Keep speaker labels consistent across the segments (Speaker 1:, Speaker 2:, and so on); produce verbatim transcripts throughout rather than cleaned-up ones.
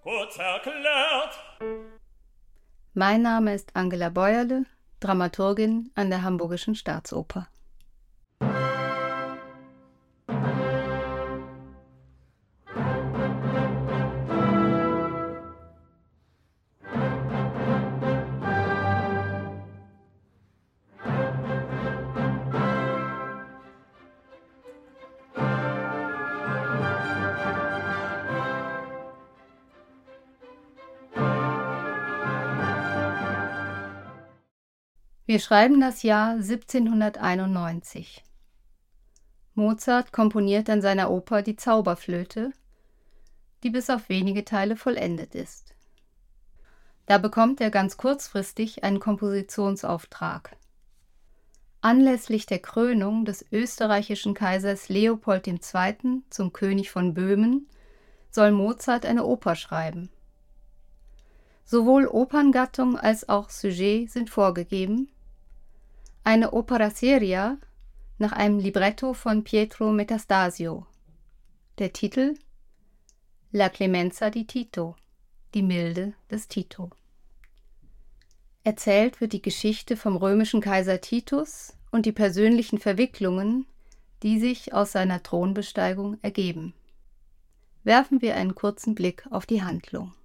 Speaker 1: Kurz erklärt.
Speaker 2: Mein Name ist Angela Bäuerle, Dramaturgin an der Hamburgischen Staatsoper. Wir schreiben das Jahr siebzehnhunderteinundneunzig. Mozart komponiert an seiner Oper Die Zauberflöte, die bis auf wenige Teile vollendet ist. Da bekommt er ganz kurzfristig einen Kompositionsauftrag. Anlässlich der Krönung des österreichischen Kaisers Leopold der Zweite. Zum König von Böhmen soll Mozart eine Oper schreiben. Sowohl Operngattung als auch Sujet sind vorgegeben. Eine Opera seria nach einem Libretto von Pietro Metastasio. Der Titel La clemenza di Tito, die Milde des Tito. Erzählt wird die Geschichte vom römischen Kaiser Titus und die persönlichen Verwicklungen, die sich aus seiner Thronbesteigung ergeben. Werfen wir einen kurzen Blick auf die Handlung.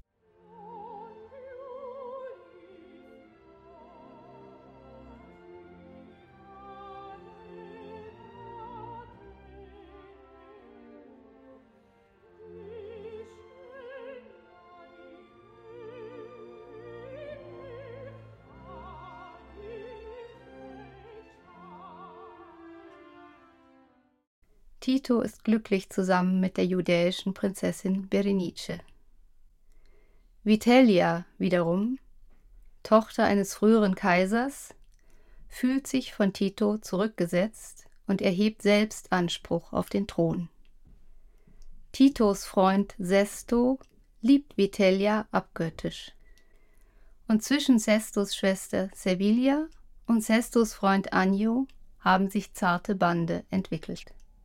Speaker 2: Tito ist glücklich zusammen mit der judäischen Prinzessin Berenice. Vitellia wiederum, Tochter eines früheren Kaisers, fühlt sich von Tito zurückgesetzt und erhebt selbst Anspruch auf den Thron. Titos Freund Sesto liebt Vitellia abgöttisch. Und zwischen Sestos Schwester Servilia und Sestos Freund Agno haben sich zarte Bande entwickelt.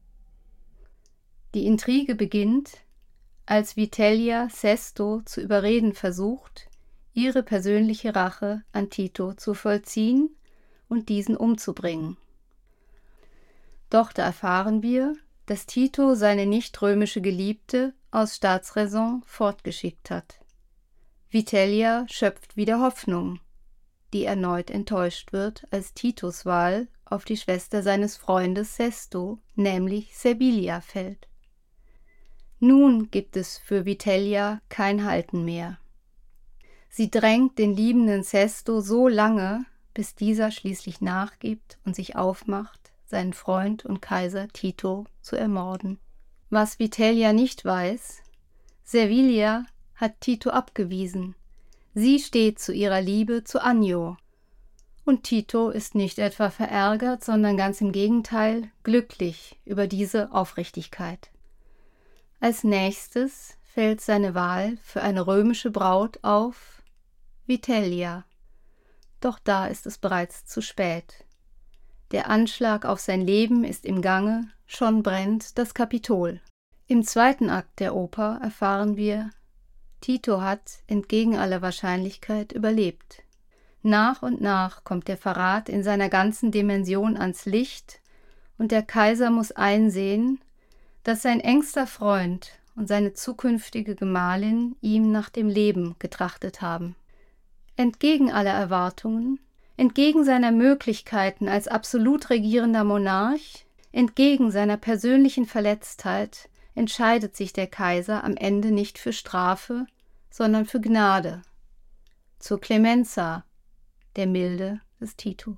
Speaker 2: Die Intrige beginnt, als Vitellia Sesto zu überreden versucht, ihre persönliche Rache an Tito zu vollziehen und diesen umzubringen. Doch da erfahren wir, dass Tito seine nicht-römische Geliebte aus Staatsräson fortgeschickt hat. Vitellia schöpft wieder Hoffnung, die erneut enttäuscht wird, als Titos Wahl auf die Schwester seines Freundes Sesto, nämlich Servilia, fällt. Nun gibt es für Vitellia kein Halten mehr. Sie drängt den liebenden Sesto so lange, bis dieser schließlich nachgibt und sich aufmacht, seinen Freund und Kaiser Tito zu ermorden. Was Vitellia nicht weiß: Servilia hat Tito abgewiesen. Sie steht zu ihrer Liebe zu Agno. Und Tito ist nicht etwa verärgert, sondern ganz im Gegenteil glücklich über diese Aufrichtigkeit. Als nächstes fällt seine Wahl für eine römische Braut auf Vitellia. Doch da ist es bereits zu spät. Der Anschlag auf sein Leben ist im Gange, schon brennt das Kapitol. Im zweiten Akt der Oper erfahren wir, Tito hat entgegen aller Wahrscheinlichkeit überlebt. Nach und nach kommt der Verrat in seiner ganzen Dimension ans Licht und der Kaiser muss einsehen, dass sein engster Freund und seine zukünftige Gemahlin ihm nach dem Leben getrachtet haben. Entgegen aller Erwartungen, entgegen seiner Möglichkeiten als absolut regierender Monarch, entgegen seiner persönlichen Verletztheit, entscheidet sich der Kaiser am Ende nicht für Strafe, sondern für Gnade, zur Clemenza, der Milde des Tito.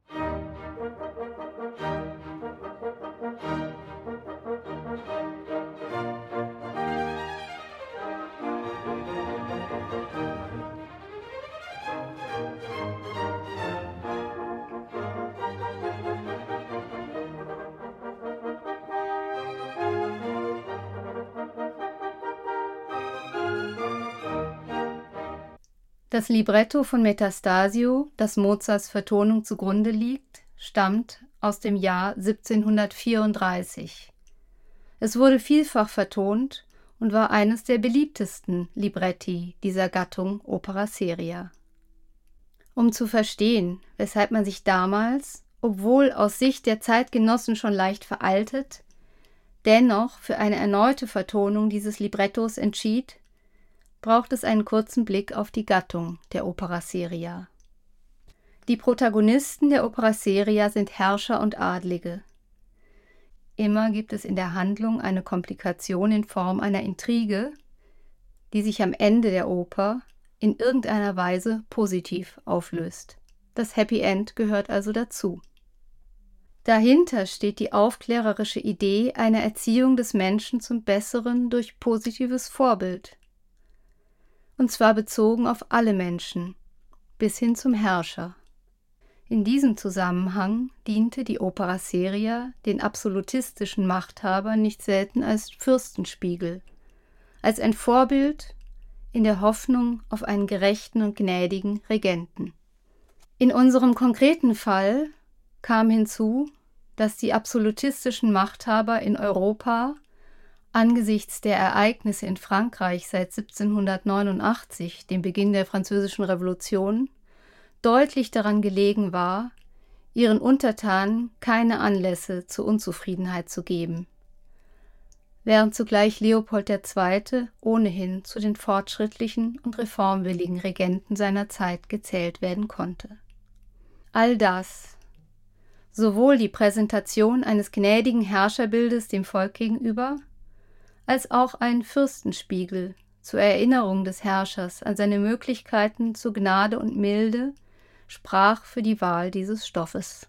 Speaker 2: Das Libretto von Metastasio, das Mozarts Vertonung zugrunde liegt, stammt aus dem Jahr siebzehnhundertvierunddreißig. Es wurde vielfach vertont und war eines der beliebtesten Libretti dieser Gattung Opera seria. Um zu verstehen, weshalb man sich damals, obwohl aus Sicht der Zeitgenossen schon leicht veraltet, dennoch für eine erneute Vertonung dieses Librettos entschied, braucht es einen kurzen Blick auf die Gattung der Opera seria. Die Protagonisten der Opera seria sind Herrscher und Adlige. Immer gibt es in der Handlung eine Komplikation in Form einer Intrige, die sich am Ende der Oper in irgendeiner Weise positiv auflöst. Das Happy End gehört also dazu. Dahinter steht die aufklärerische Idee einer Erziehung des Menschen zum Besseren durch positives Vorbild. Und zwar bezogen auf alle Menschen, bis hin zum Herrscher. In diesem Zusammenhang diente die Opera seria den absolutistischen Machthabern nicht selten als Fürstenspiegel, als ein Vorbild in der Hoffnung auf einen gerechten und gnädigen Regenten. In unserem konkreten Fall kam hinzu, dass die absolutistischen Machthaber in Europa angesichts der Ereignisse in Frankreich seit siebzehnhundertneunundachtzig, dem Beginn der Französischen Revolution, deutlich daran gelegen war, ihren Untertanen keine Anlässe zur Unzufriedenheit zu geben, während zugleich Leopold der Zweite ohnehin zu den fortschrittlichen und reformwilligen Regenten seiner Zeit gezählt werden konnte. All das, sowohl die Präsentation eines gnädigen Herrscherbildes dem Volk gegenüber, als auch ein Fürstenspiegel zur Erinnerung des Herrschers an seine Möglichkeiten zu Gnade und Milde, sprach für die Wahl dieses Stoffes.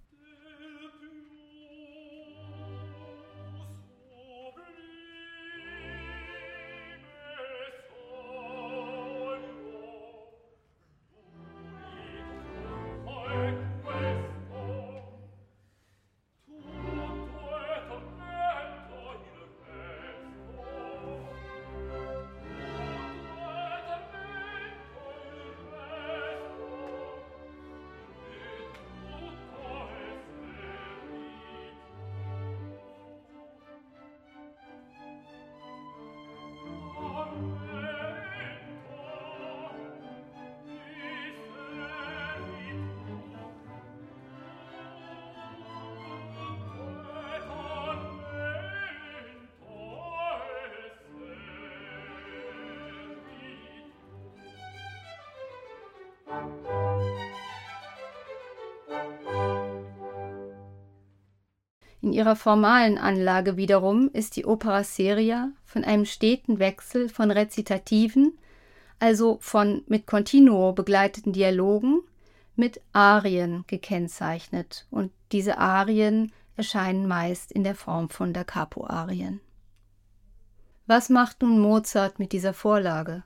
Speaker 2: In ihrer formalen Anlage wiederum ist die Opera seria von einem steten Wechsel von Rezitativen, also von mit Continuo begleiteten Dialogen, mit Arien gekennzeichnet, und diese Arien erscheinen meist in der Form von Da Capo-Arien. Was macht nun Mozart mit dieser Vorlage?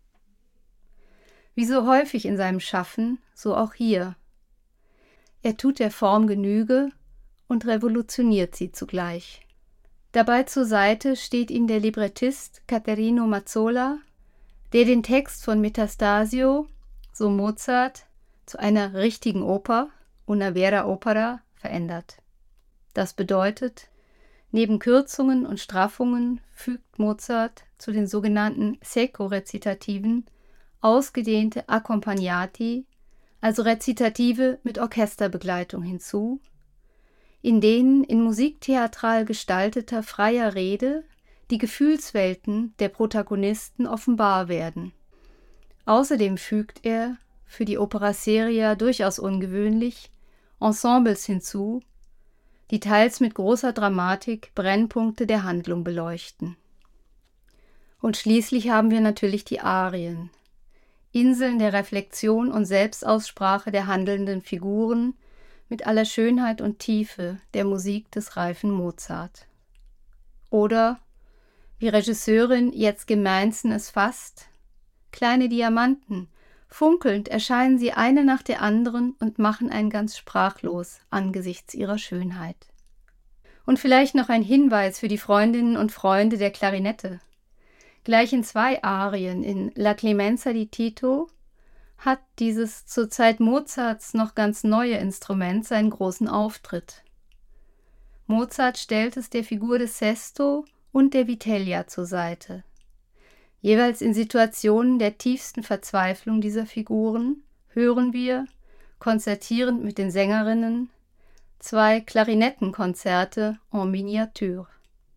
Speaker 2: Wie so häufig in seinem Schaffen, so auch hier. Er tut der Form Genüge und revolutioniert sie zugleich. Dabei zur Seite steht ihm der Librettist Caterino Mazzola, der den Text von Metastasio, so Mozart, zu einer richtigen Oper, una vera opera, verändert. Das bedeutet, neben Kürzungen und Straffungen fügt Mozart zu den sogenannten Secco-Rezitativen ausgedehnte Accompagnati, also Rezitative mit Orchesterbegleitung hinzu, in denen in musiktheatral gestalteter freier Rede die Gefühlswelten der Protagonisten offenbar werden. Außerdem fügt er, für die Opera seria durchaus ungewöhnlich, Ensembles hinzu, die teils mit großer Dramatik Brennpunkte der Handlung beleuchten. Und schließlich haben wir natürlich die Arien, Inseln der Reflexion und Selbstaussprache der handelnden Figuren, mit aller Schönheit und Tiefe der Musik des reifen Mozart. Oder, wie Regisseurin Jetz Gemeinsen es fasst, kleine Diamanten, funkelnd erscheinen sie eine nach der anderen und machen einen ganz sprachlos angesichts ihrer Schönheit. Und vielleicht noch ein Hinweis für die Freundinnen und Freunde der Klarinette. Gleich in zwei Arien in La Clemenza di Tito hat dieses zur Zeit Mozarts noch ganz neue Instrument seinen großen Auftritt. Mozart stellt es der Figur des Sesto und der Vitellia zur Seite. Jeweils in Situationen der tiefsten Verzweiflung dieser Figuren hören wir, konzertierend mit den Sängerinnen, zwei Klarinettenkonzerte en miniature.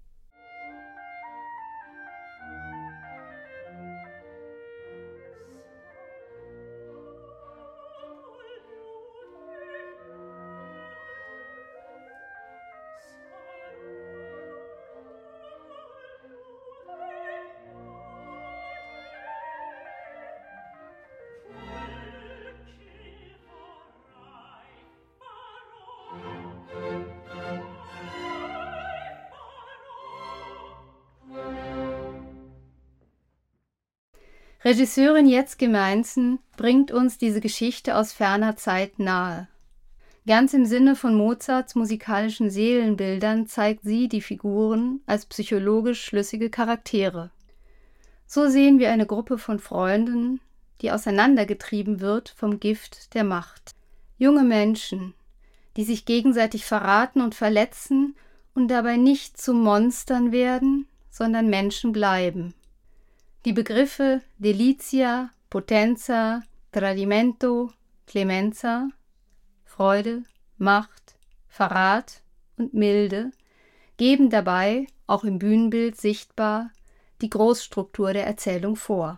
Speaker 2: Regisseurin Jetzke Meinzen bringt uns diese Geschichte aus ferner Zeit nahe. Ganz im Sinne von Mozarts musikalischen Seelenbildern zeigt sie die Figuren als psychologisch schlüssige Charaktere. So sehen wir eine Gruppe von Freunden, die auseinandergetrieben wird vom Gift der Macht. Junge Menschen, die sich gegenseitig verraten und verletzen und dabei nicht zu Monstern werden, sondern Menschen bleiben. Die Begriffe Delicia, Potenza, Tradimento, Clemenza, Freude, Macht, Verrat und Milde geben dabei, auch im Bühnenbild sichtbar, die Großstruktur der Erzählung vor.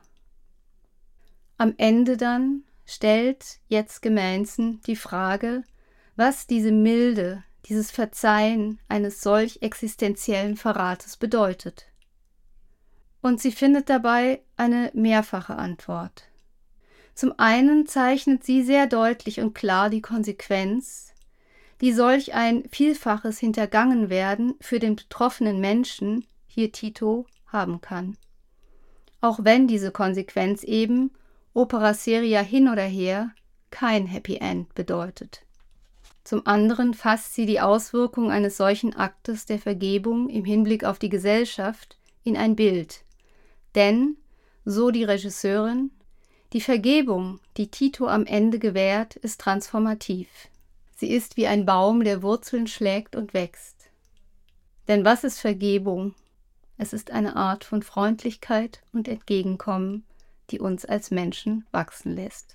Speaker 2: Am Ende dann stellt Jetzke Meinzen die Frage, was diese Milde, dieses Verzeihen eines solch existenziellen Verrates bedeutet. Und sie findet dabei eine mehrfache Antwort. Zum einen zeichnet sie sehr deutlich und klar die Konsequenz, die solch ein vielfaches Hintergangenwerden für den betroffenen Menschen, hier Tito, haben kann. Auch wenn diese Konsequenz eben, opera seria hin oder her, kein Happy End bedeutet. Zum anderen fasst sie die Auswirkungen eines solchen Aktes der Vergebung im Hinblick auf die Gesellschaft in ein Bild. Denn, so die Regisseurin, die Vergebung, die Tito am Ende gewährt, ist transformativ. Sie ist wie ein Baum, der Wurzeln schlägt und wächst. Denn was ist Vergebung? Es ist eine Art von Freundlichkeit und Entgegenkommen, die uns als Menschen wachsen lässt.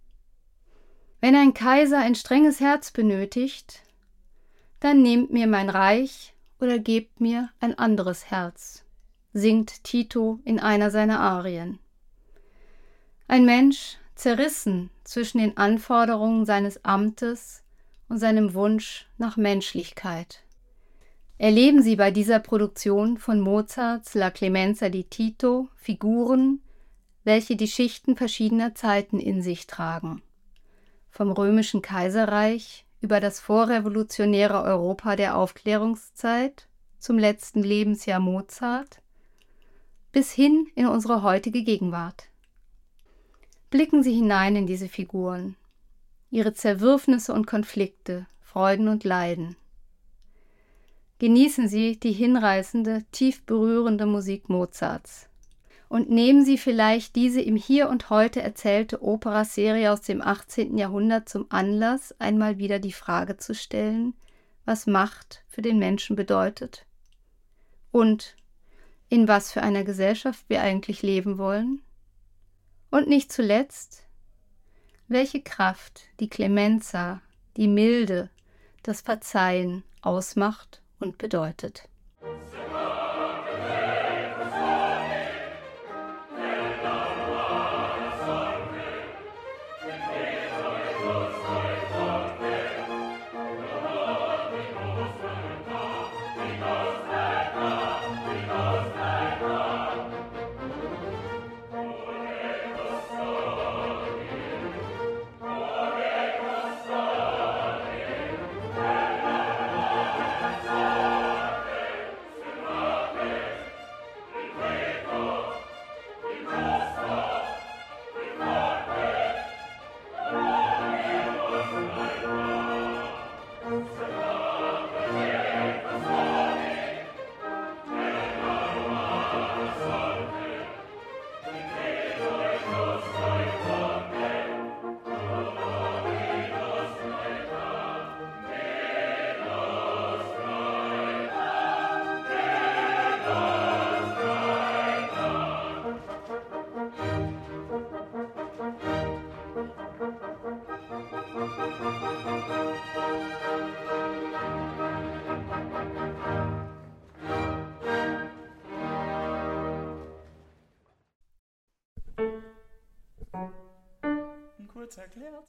Speaker 2: Wenn ein Kaiser ein strenges Herz benötigt, dann nehmt mir mein Reich oder gebt mir ein anderes Herz, singt Tito in einer seiner Arien. Ein Mensch, zerrissen zwischen den Anforderungen seines Amtes und seinem Wunsch nach Menschlichkeit. Erleben Sie bei dieser Produktion von Mozarts La Clemenza di Tito Figuren, welche die Schichten verschiedener Zeiten in sich tragen. Vom römischen Kaiserreich über das vorrevolutionäre Europa der Aufklärungszeit zum letzten Lebensjahr Mozart bis hin in unsere heutige Gegenwart. Blicken Sie hinein in diese Figuren, ihre Zerwürfnisse und Konflikte, Freuden und Leiden. Genießen Sie die hinreißende, tief berührende Musik Mozarts und nehmen Sie vielleicht diese im Hier und Heute erzählte Opera-Serie aus dem achtzehnten Jahrhundert zum Anlass, einmal wieder die Frage zu stellen, was Macht für den Menschen bedeutet und in was für einer Gesellschaft wir eigentlich leben wollen. Und nicht zuletzt, welche Kraft die Clemenza, die Milde, das Verzeihen ausmacht und bedeutet.
Speaker 1: kurz erklärt.